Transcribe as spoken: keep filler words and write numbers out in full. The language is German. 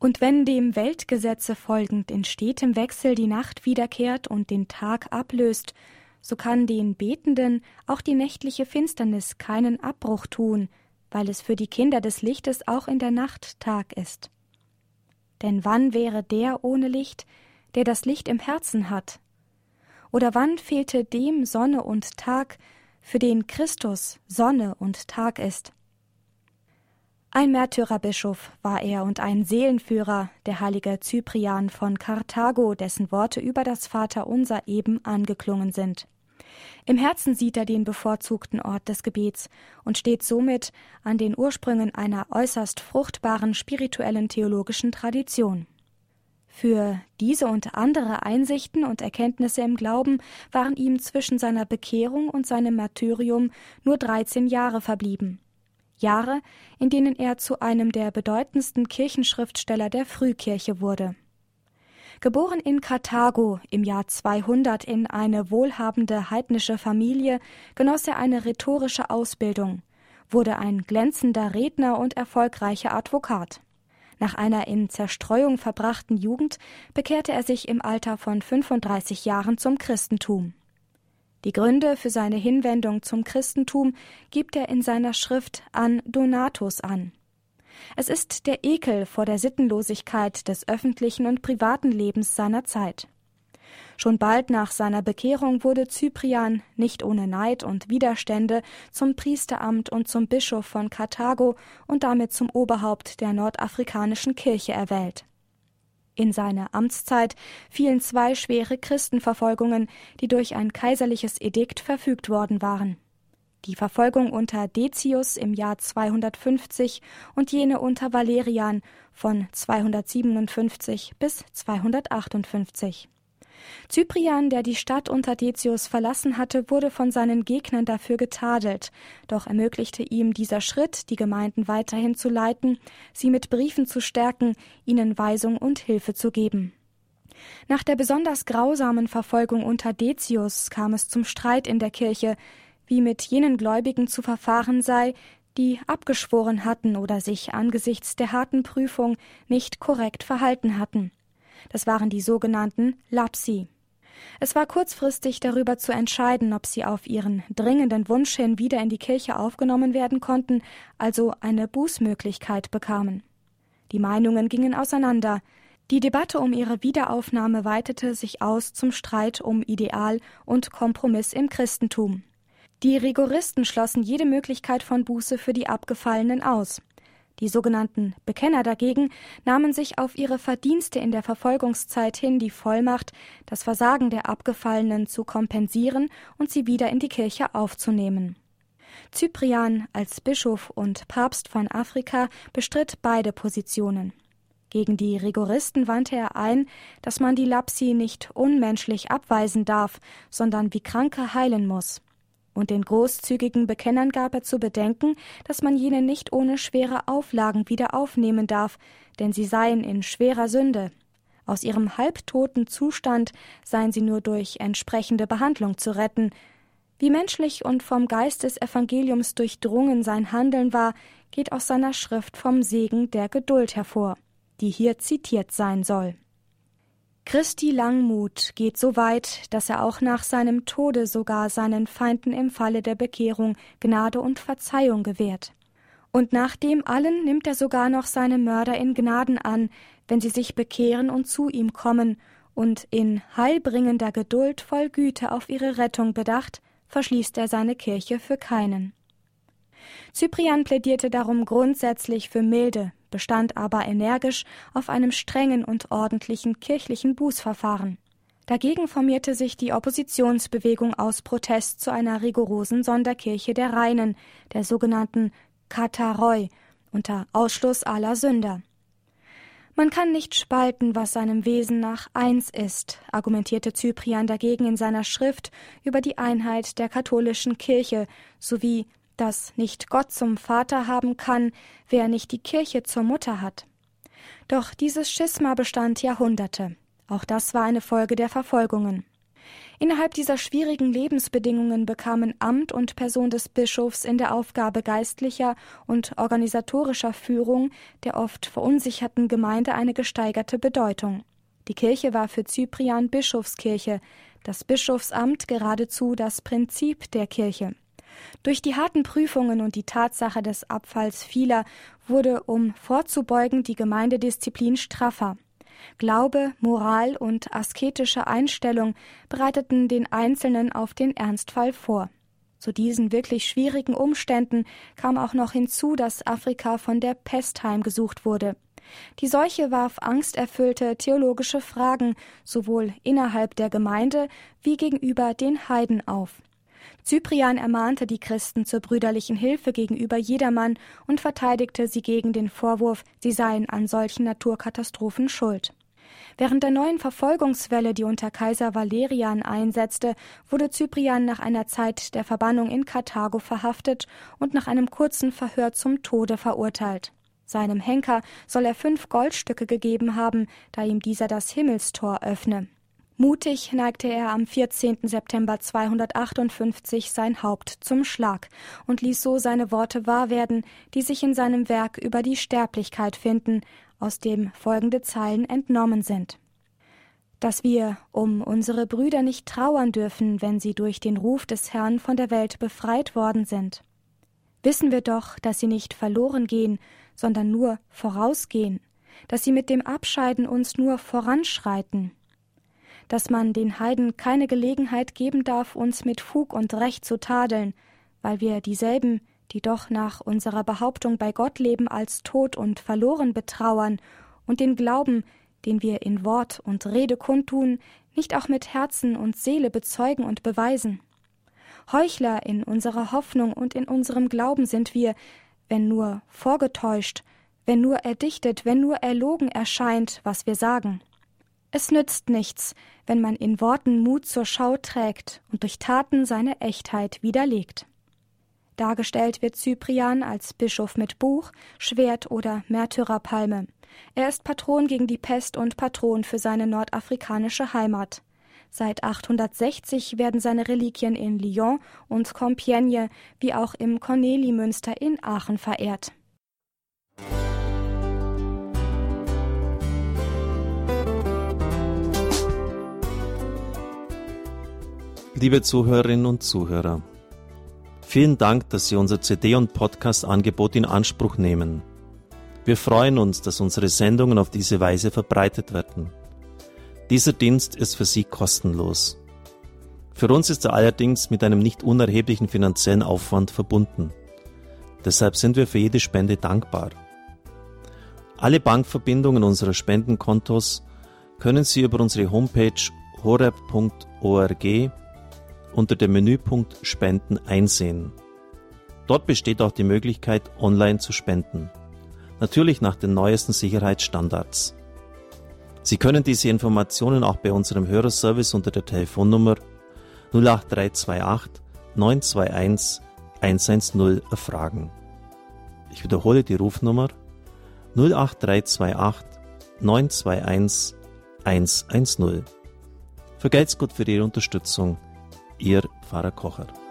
Und wenn dem Weltgesetze folgend in stetem Wechsel die Nacht wiederkehrt und den Tag ablöst, so kann den Betenden auch die nächtliche Finsternis keinen Abbruch tun, weil es für die Kinder des Lichtes auch in der Nacht Tag ist. Denn wann wäre der ohne Licht, der das Licht im Herzen hat? Oder wann fehlte dem Sonne und Tag, für den Christus Sonne und Tag ist? Ein Märtyrerbischof war er und ein Seelenführer, der heilige Cyprian von Karthago, dessen Worte über das Vaterunser eben angeklungen sind. Im Herzen sieht er den bevorzugten Ort des Gebets und steht somit an den Ursprüngen einer äußerst fruchtbaren spirituellen theologischen Tradition. Für diese und andere Einsichten und Erkenntnisse im Glauben waren ihm zwischen seiner Bekehrung und seinem Martyrium nur dreizehn Jahre verblieben. Jahre, in denen er zu einem der bedeutendsten Kirchenschriftsteller der Frühkirche wurde. Geboren in Karthago im Jahr zweihundert in eine wohlhabende heidnische Familie, genoss er eine rhetorische Ausbildung, wurde ein glänzender Redner und erfolgreicher Advokat. Nach einer in Zerstreuung verbrachten Jugend bekehrte er sich im Alter von fünfunddreißig Jahren zum Christentum. Die Gründe für seine Hinwendung zum Christentum gibt er in seiner Schrift An Donatus an. Es ist der Ekel vor der Sittenlosigkeit des öffentlichen und privaten Lebens seiner Zeit. Schon bald nach seiner Bekehrung wurde Cyprian, nicht ohne Neid und Widerstände, zum Priesteramt und zum Bischof von Karthago und damit zum Oberhaupt der nordafrikanischen Kirche erwählt. In seine Amtszeit fielen zwei schwere Christenverfolgungen, die durch ein kaiserliches Edikt verfügt worden waren. Die Verfolgung unter Decius im Jahr zweihundertfünfzig und jene unter Valerian von zweihundertsiebenundfünfzig bis zweihundertachtundfünfzig. Cyprian, der die Stadt unter Decius verlassen hatte, wurde von seinen Gegnern dafür getadelt, doch ermöglichte ihm dieser Schritt, die Gemeinden weiterhin zu leiten, sie mit Briefen zu stärken, ihnen Weisung und Hilfe zu geben. Nach der besonders grausamen Verfolgung unter Decius kam es zum Streit in der Kirche, wie mit jenen Gläubigen zu verfahren sei, die abgeschworen hatten oder sich angesichts der harten Prüfung nicht korrekt verhalten hatten. Das waren die sogenannten Lapsi. Es war kurzfristig darüber zu entscheiden, ob sie auf ihren dringenden Wunsch hin wieder in die Kirche aufgenommen werden konnten, also eine Bußmöglichkeit bekamen. Die Meinungen gingen auseinander. Die Debatte um ihre Wiederaufnahme weitete sich aus zum Streit um Ideal und Kompromiss im Christentum. Die Rigoristen schlossen jede Möglichkeit von Buße für die Abgefallenen aus. Die sogenannten Bekenner dagegen nahmen sich auf ihre Verdienste in der Verfolgungszeit hin die Vollmacht, das Versagen der Abgefallenen zu kompensieren und sie wieder in die Kirche aufzunehmen. Cyprian als Bischof und Papst von Afrika bestritt beide Positionen. Gegen die Rigoristen wandte er ein, dass man die Lapsi nicht unmenschlich abweisen darf, sondern wie Kranke heilen muss. Und den großzügigen Bekennern gab er zu bedenken, dass man jene nicht ohne schwere Auflagen wieder aufnehmen darf, denn sie seien in schwerer Sünde. Aus ihrem halbtoten Zustand seien sie nur durch entsprechende Behandlung zu retten. Wie menschlich und vom Geist des Evangeliums durchdrungen sein Handeln war, geht aus seiner Schrift vom Segen der Geduld hervor, die hier zitiert sein soll. Christi Langmut geht so weit, dass er auch nach seinem Tode sogar seinen Feinden im Falle der Bekehrung Gnade und Verzeihung gewährt. Und nach dem allen nimmt er sogar noch seine Mörder in Gnaden an, wenn sie sich bekehren und zu ihm kommen, und in heilbringender Geduld voll Güte auf ihre Rettung bedacht, verschließt er seine Kirche für keinen. Cyprian plädierte darum grundsätzlich für Milde, bestand aber energisch auf einem strengen und ordentlichen kirchlichen Bußverfahren. Dagegen formierte sich die Oppositionsbewegung aus Protest zu einer rigorosen Sonderkirche der Reinen, der sogenannten Katharoi, unter Ausschluss aller Sünder. Man kann nicht spalten, was seinem Wesen nach eins ist, argumentierte Cyprian dagegen in seiner Schrift über die Einheit der katholischen Kirche sowie dass nicht Gott zum Vater haben kann, wer nicht die Kirche zur Mutter hat. Doch dieses Schisma bestand Jahrhunderte. Auch das war eine Folge der Verfolgungen. Innerhalb dieser schwierigen Lebensbedingungen bekamen Amt und Person des Bischofs in der Aufgabe geistlicher und organisatorischer Führung der oft verunsicherten Gemeinde eine gesteigerte Bedeutung. Die Kirche war für Cyprian Bischofskirche, das Bischofsamt geradezu das Prinzip der Kirche. Durch die harten Prüfungen und die Tatsache des Abfalls vieler wurde, um vorzubeugen, die Gemeindedisziplin straffer. Glaube, Moral und asketische Einstellung bereiteten den Einzelnen auf den Ernstfall vor. Zu diesen wirklich schwierigen Umständen kam auch noch hinzu, dass Afrika von der Pest heimgesucht wurde. Die Seuche warf angsterfüllte theologische Fragen sowohl innerhalb der Gemeinde wie gegenüber den Heiden auf. Cyprian ermahnte die Christen zur brüderlichen Hilfe gegenüber jedermann und verteidigte sie gegen den Vorwurf, sie seien an solchen Naturkatastrophen schuld. Während der neuen Verfolgungswelle, die unter Kaiser Valerian einsetzte, wurde Cyprian nach einer Zeit der Verbannung in Karthago verhaftet und nach einem kurzen Verhör zum Tode verurteilt. Seinem Henker soll er fünf Goldstücke gegeben haben, da ihm dieser das Himmelstor öffne. Mutig neigte er am vierzehnten September zweihundertachtundfünfzig sein Haupt zum Schlag und ließ so seine Worte wahr werden, die sich in seinem Werk über die Sterblichkeit finden, aus dem folgende Zeilen entnommen sind. Dass wir um unsere Brüder nicht trauern dürfen, wenn sie durch den Ruf des Herrn von der Welt befreit worden sind. Wissen wir doch, dass sie nicht verloren gehen, sondern nur vorausgehen, dass sie mit dem Abscheiden uns nur voranschreiten, dass man den Heiden keine Gelegenheit geben darf, uns mit Fug und Recht zu tadeln, weil wir dieselben, die doch nach unserer Behauptung bei Gott leben, als tot und verloren betrauern und den Glauben, den wir in Wort und Rede kundtun, nicht auch mit Herzen und Seele bezeugen und beweisen. Heuchler in unserer Hoffnung und in unserem Glauben sind wir, wenn nur vorgetäuscht, wenn nur erdichtet, wenn nur erlogen erscheint, was wir sagen. Es nützt nichts, wenn man in Worten Mut zur Schau trägt und durch Taten seine Echtheit widerlegt. Dargestellt wird Cyprian als Bischof mit Buch, Schwert oder Märtyrerpalme. Er ist Patron gegen die Pest und Patron für seine nordafrikanische Heimat. Seit achthundertsechzig werden seine Reliquien in Lyon und Compiègne wie auch im Cornelimünster in Aachen verehrt. Liebe Zuhörerinnen und Zuhörer, vielen Dank, dass Sie unser C D- und Podcast-Angebot in Anspruch nehmen. Wir freuen uns, dass unsere Sendungen auf diese Weise verbreitet werden. Dieser Dienst ist für Sie kostenlos. Für uns ist er allerdings mit einem nicht unerheblichen finanziellen Aufwand verbunden. Deshalb sind wir für jede Spende dankbar. Alle Bankverbindungen unserer Spendenkontos können Sie über unsere Homepage horeb punkt org unter dem Menüpunkt Spenden einsehen. Dort besteht auch die Möglichkeit, online zu spenden. Natürlich nach den neuesten Sicherheitsstandards. Sie können diese Informationen auch bei unserem Hörerservice unter der Telefonnummer null acht drei zwei acht neun zwei eins eins eins null erfragen. Ich wiederhole die Rufnummer null acht drei zwei acht neun zwei eins eins eins null. Vergelt's Gott für Ihre Unterstützung. Ihr Pfarrer Kocher.